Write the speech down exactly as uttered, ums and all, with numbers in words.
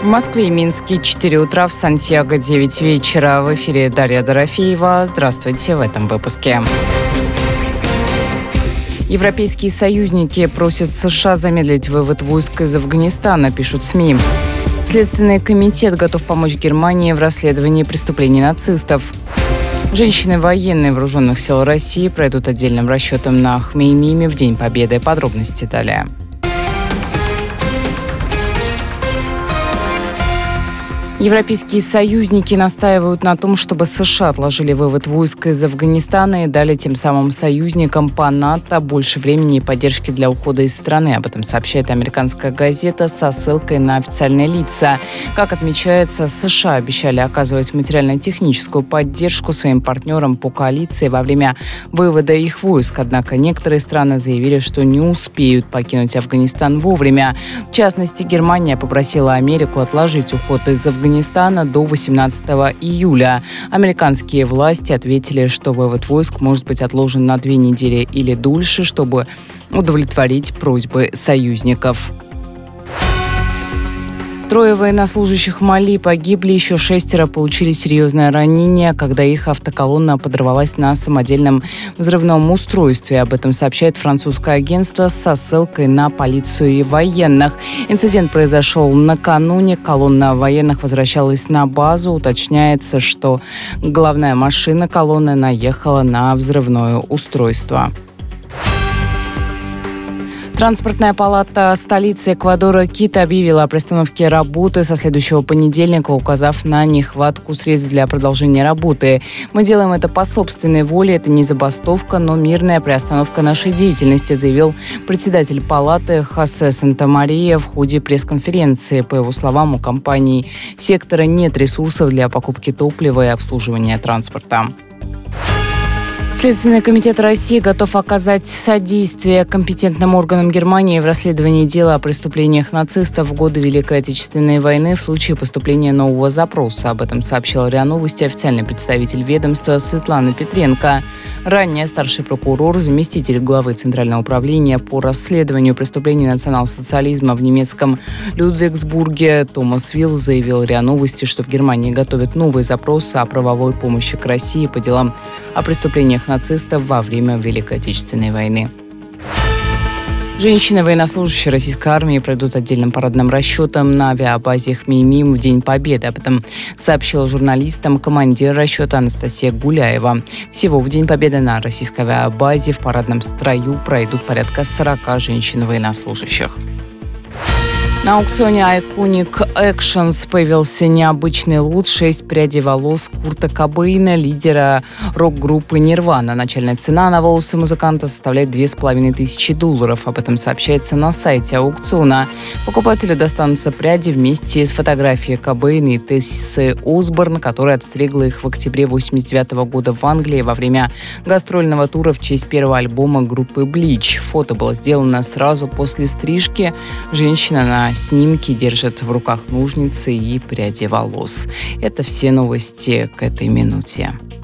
В Москве и Минске четыре утра, в Сантьяго девять вечера. В эфире Дарья Дорофеева. Здравствуйте в этом выпуске. Европейские союзники просят США замедлить вывод войск из Афганистана, пишут СМИ. Следственный комитет готов помочь Германии в расследовании преступлений нацистов. Женщины-военные вооруженных сил России пройдут отдельным расчетом на Хмеймиме в День Победы. Подробности далее. Европейские союзники настаивают на том, чтобы США отложили вывод войск из Афганистана и дали тем самым союзникам по НАТО больше времени и поддержки для ухода из страны. Об этом сообщает американская газета со ссылкой на официальные лица. Как отмечается, США обещали оказывать материально-техническую поддержку своим партнерам по коалиции во время вывода их войск. Однако некоторые страны заявили, что не успеют покинуть Афганистан вовремя. В частности, Германия попросила Америку отложить уход из Афганистана до восемнадцатого июля. Американские власти ответили, что вывод войск может быть отложен на две недели или дольше, чтобы удовлетворить просьбы союзников. Трое военнослужащих Мали погибли, еще шестеро получили серьезное ранение, когда их автоколонна подорвалась на самодельном взрывном устройстве. Об этом сообщает французское агентство со ссылкой на полицию и военных. Инцидент произошел накануне. Колонна военных возвращалась на базу. Уточняется, что главная машина колонны наехала на взрывное устройство. Транспортная палата столицы Эквадора Кито объявила о приостановке работы со следующего понедельника, указав на нехватку средств для продолжения работы. «Мы делаем это по собственной воле. Это не забастовка, но мирная приостановка нашей деятельности», заявил председатель палаты Хосе Сантамария в ходе пресс-конференции. По его словам, у компаний сектора нет ресурсов для покупки топлива и обслуживания транспорта. Следственный комитет России готов оказать содействие компетентным органам Германии в расследовании дела о преступлениях нацистов в годы Великой Отечественной войны в случае поступления нового запроса. Об этом сообщил РИА Новости официальный представитель ведомства Светлана Петренко. Ранее старший прокурор, заместитель главы Центрального управления по расследованию преступлений национал-социализма в немецком Людвигсбурге Томас Вилл заявил РИА Новости, что в Германии готовят новые запросы о правовой помощи к России по делам о преступлениях нацистов во время Великой Отечественной войны. Женщины-военнослужащие российской армии пройдут отдельным парадным расчетом на авиабазе Хмеймим в День Победы. Об этом сообщила журналистам командир расчета Анастасия Гуляева. Всего в День Победы на российской авиабазе в парадном строю пройдут порядка сорока женщин-военнослужащих. На аукционе Iconic Actions появился необычный лот шесть прядей волос Курта Кобейна, лидера рок-группы Nirvana. Начальная цена на волосы музыканта составляет две с половиной тысячи долларов. Об этом сообщается на сайте аукциона. Покупателю достанутся пряди вместе с фотографией Кобейна и Тессы Осборн, которая отстригла их в октябре восемьдесят девятого года в Англии во время гастрольного тура в честь первого альбома группы Bleach. Фото было сделано сразу после стрижки. Женщина на снимки держит в руках ножницы и пряди волос. Это все новости к этой минуте.